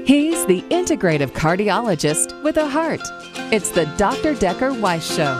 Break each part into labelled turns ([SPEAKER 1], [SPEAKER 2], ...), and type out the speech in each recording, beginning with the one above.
[SPEAKER 1] He's the integrative cardiologist with a heart. It's the Dr. Decker Weiss Show.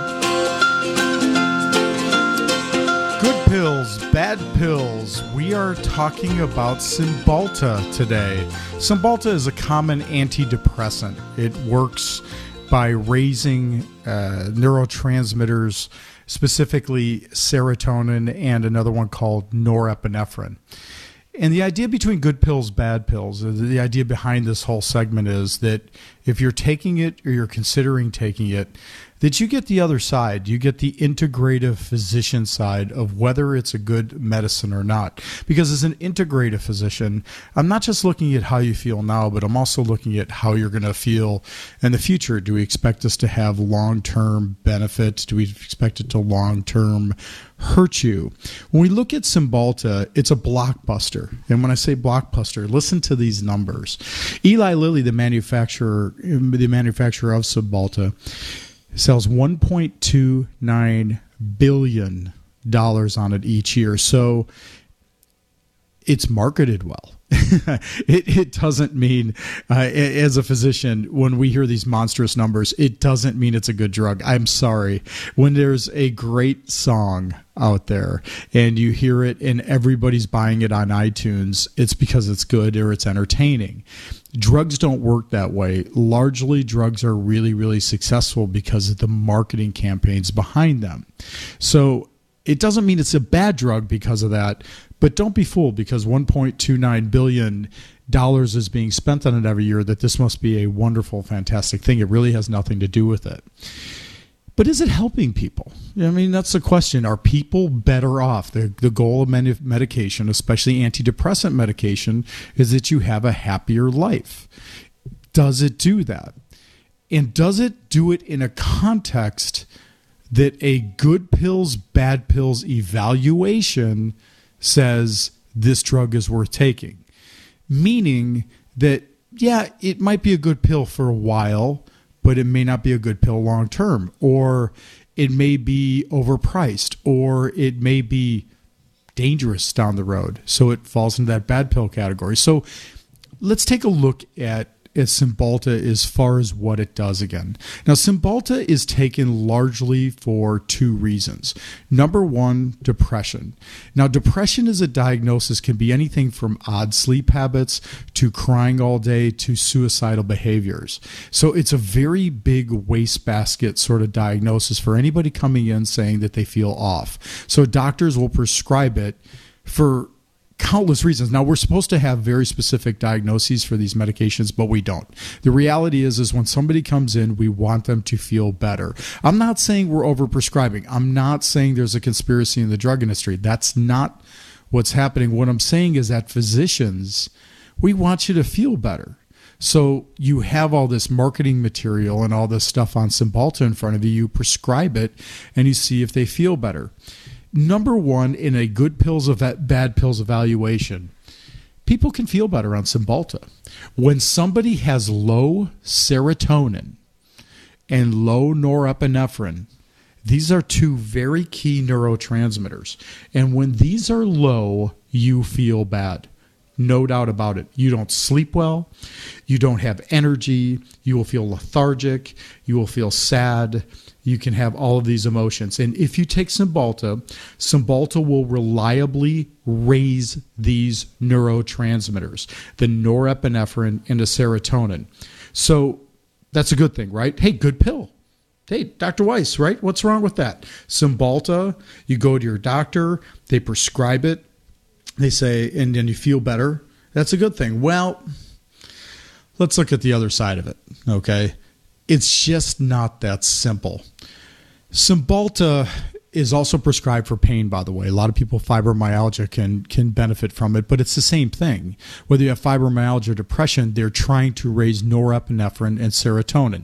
[SPEAKER 2] Good pills, bad pills. We are talking about Cymbalta today. Cymbalta is a common antidepressant. It works by raising neurotransmitters, specifically serotonin and another one called norepinephrine. And the idea between good pills, bad pills, the idea behind this whole segment is that if you're taking it or you're considering taking it, that you get the other side. You get the integrative physician side of whether it's a good medicine or not. Because as an integrative physician, I'm not just looking at how you feel now, but I'm also looking at how you're going to feel in the future. Do we expect this to have long-term benefits? Do we expect it to long-term hurt you? When we look at Cymbalta, it's a blockbuster. And when I say blockbuster, listen to these numbers. Eli Lilly, the manufacturer of Cymbalta, sells $1.29 billion on it each year. So it's marketed well. It doesn't mean, as a physician, when we hear these monstrous numbers, it doesn't mean it's a good drug. I'm sorry. When there's a great song out there and you hear it and everybody's buying it on iTunes, it's because it's good or it's entertaining. Drugs don't work that way. Largely, drugs are really, really successful because of the marketing campaigns behind them. So it doesn't mean it's a bad drug because of that, but don't be fooled because $1.29 billion is being spent on it every year that this must be a wonderful, fantastic thing. It really has nothing to do with it. But is it helping people? I mean, that's the question. Are people better off? The goal of medication, especially antidepressant medication, is that you have a happier life. Does it do that? And does it do it in a context that a good pills, bad pills evaluation says this drug is worth taking? Meaning that, yeah, it might be a good pill for a while, but it may not be a good pill long term, or it may be overpriced, or it may be dangerous down the road. So it falls into that bad pill category. So let's take a look at Cymbalta as far as what it does again. Now, Cymbalta is taken largely for two reasons. Number one, depression. Now, depression as a diagnosis can be anything from odd sleep habits to crying all day to suicidal behaviors. So it's a very big wastebasket sort of diagnosis for anybody coming in saying that they feel off. So doctors will prescribe it for countless reasons. Now, we're supposed to have very specific diagnoses for these medications, but we don't. The reality is when somebody comes in, we want them to feel better. I'm not saying we're overprescribing. I'm not saying there's a conspiracy in the drug industry. That's not what's happening. What I'm saying is that physicians, we want you to feel better. So you have all this marketing material and all this stuff on Cymbalta in front of you. You prescribe it and you see if they feel better. Number one, in a good pills of bad pills evaluation, people can feel better on Cymbalta. When somebody has low serotonin and low norepinephrine, these are two very key neurotransmitters. And when these are low, you feel bad. No doubt about it. You don't sleep well. You don't have energy. You will feel lethargic. You will feel sad. You can have all of these emotions. And if you take Cymbalta, Cymbalta will reliably raise these neurotransmitters, the norepinephrine and the serotonin. So that's a good thing, right? Hey, good pill. Hey, Dr. Weiss, right? What's wrong with that? Cymbalta, you go to your doctor, they prescribe it, they say, and then you feel better. That's a good thing. Well, let's look at the other side of it, okay? It's just not that simple. Cymbalta is also prescribed for pain, by the way. A lot of people, fibromyalgia, can benefit from it, but it's the same thing. Whether you have fibromyalgia or depression, they're trying to raise norepinephrine and serotonin.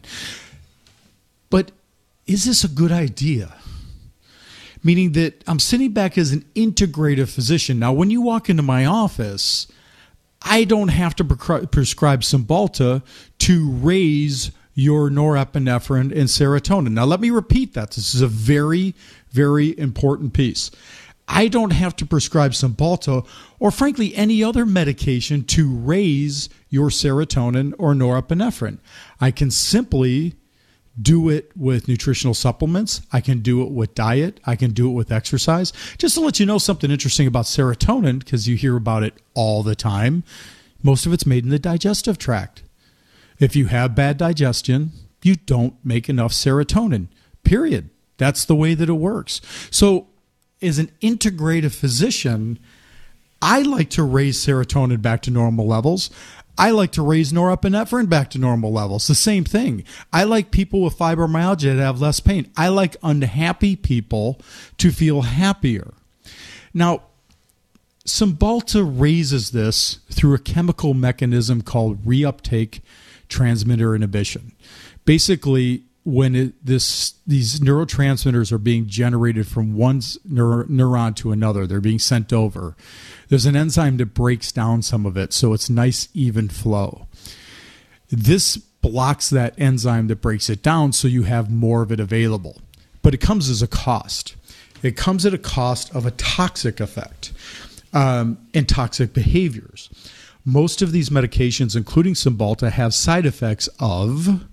[SPEAKER 2] But is this a good idea? Meaning that I'm sitting back as an integrative physician. Now, when you walk into my office, I don't have to prescribe Cymbalta to raise your norepinephrine and serotonin. Now, let me repeat that. This is a very, very important piece. I don't have to prescribe Cymbalta or frankly any other medication to raise your serotonin or norepinephrine. I can simply do it with nutritional supplements. I can do it with diet. I can do it with exercise. Just to let you know something interesting about serotonin, because you hear about it all the time, most of it's made in the digestive tract. If you have bad digestion, you don't make enough serotonin, period. That's the way that it works. So as an integrative physician, I like to raise serotonin back to normal levels. I like to raise norepinephrine back to normal levels. The same thing. I like people with fibromyalgia to have less pain. I like unhappy people to feel happier. Now, Cymbalta raises this through a chemical mechanism called reuptake transmitter inhibition. Basically, when these neurotransmitters are being generated from one neuron to another, they're being sent over. There's an enzyme that breaks down some of it, so it's nice, even flow. This blocks that enzyme that breaks it down, so you have more of it available. But it comes as a cost. It comes at a cost of a toxic effect and toxic behaviors. Most of these medications, including Cymbalta, have side effects of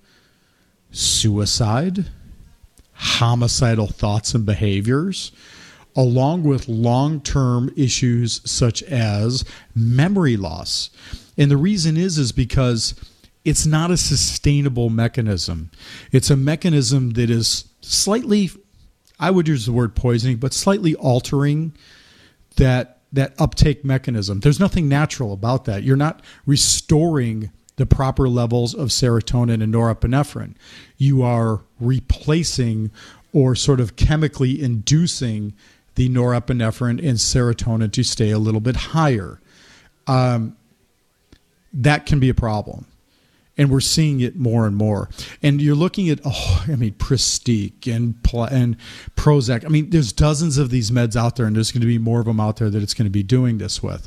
[SPEAKER 2] suicide, homicidal thoughts and behaviors, along with long-term issues such as memory loss. And the reason is because it's not a sustainable mechanism. It's a mechanism that is slightly, I would use the word poisoning, but slightly altering that uptake mechanism. There's nothing natural about that. You're not restoring the proper levels of serotonin and norepinephrine. You are replacing or sort of chemically inducing the norepinephrine and serotonin to stay a little bit higher. That can be a problem. And we're seeing it more and more. And you're looking at, Pristiq and Prozac. There's dozens of these meds out there, and there's going to be more of them out there that it's going to be doing this with.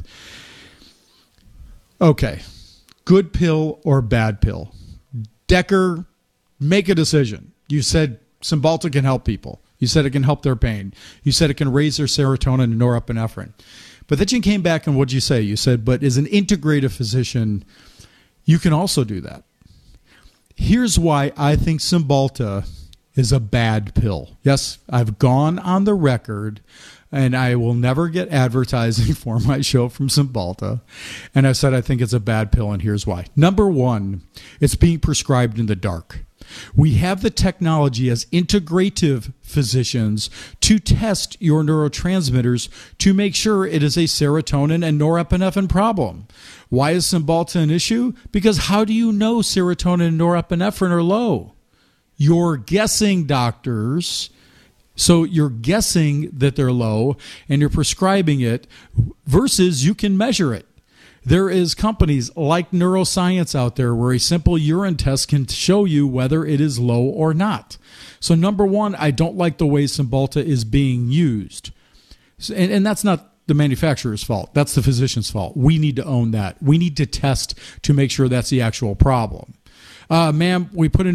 [SPEAKER 2] Okay. Good pill or bad pill? Decker, make a decision. You said Cymbalta can help people. You said it can help their pain. You said it can raise their serotonin and norepinephrine. But then you came back and what'd you say? You said, but as an integrative physician, you can also do that. Here's why I think Cymbalta is a bad pill. Yes, I've gone on the record, and I will never get advertising for my show from Cymbalta. And I said I think it's a bad pill, and here's why. Number one, it's being prescribed in the dark. We have the technology as integrative physicians to test your neurotransmitters to make sure it is a serotonin and norepinephrine problem. Why is Cymbalta an issue? Because how do you know serotonin and norepinephrine are low? You're guessing, doctors. So you're guessing that they're low and you're prescribing it versus you can measure it. There is companies like Neuroscience out there where a simple urine test can show you whether it is low or not. So number one, I don't like the way Cymbalta is being used. And that's not the manufacturer's fault. That's the physician's fault. We need to own that. We need to test to make sure that's the actual problem. Ma'am, we put a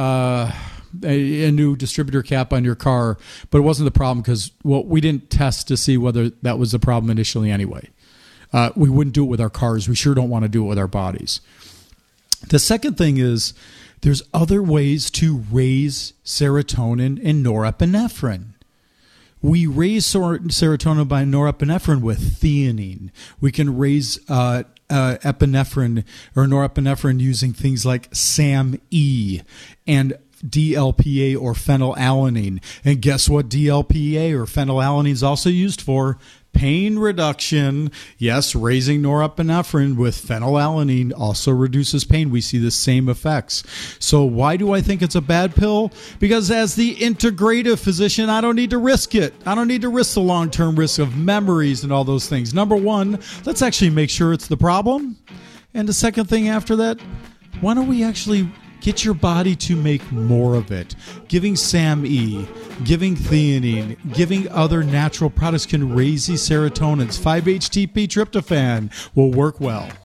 [SPEAKER 2] new distributor cap on your car, but it wasn't the problem because, we didn't test to see whether that was the problem initially anyway. We wouldn't do it with our cars. We sure don't want to do it with our bodies. The second thing is there's other ways to raise serotonin and norepinephrine. We raise serotonin by norepinephrine with theanine. We can raise epinephrine or norepinephrine using things like SAMe and DLPA or phenylalanine. And guess what DLPA or phenylalanine is also used for? Pain reduction. Yes, raising norepinephrine with phenylalanine also reduces pain. We see the same effects. So why do I think it's a bad pill? Because as the integrative physician, I don't need to risk it. I don't need to risk the long-term risk of memories and all those things. Number one, let's actually make sure it's the problem. And the second thing after that, why don't we actually get your body to make more of it? Giving SAMe, giving theanine, giving other natural products can raise these serotonins. 5-HTP tryptophan will work well.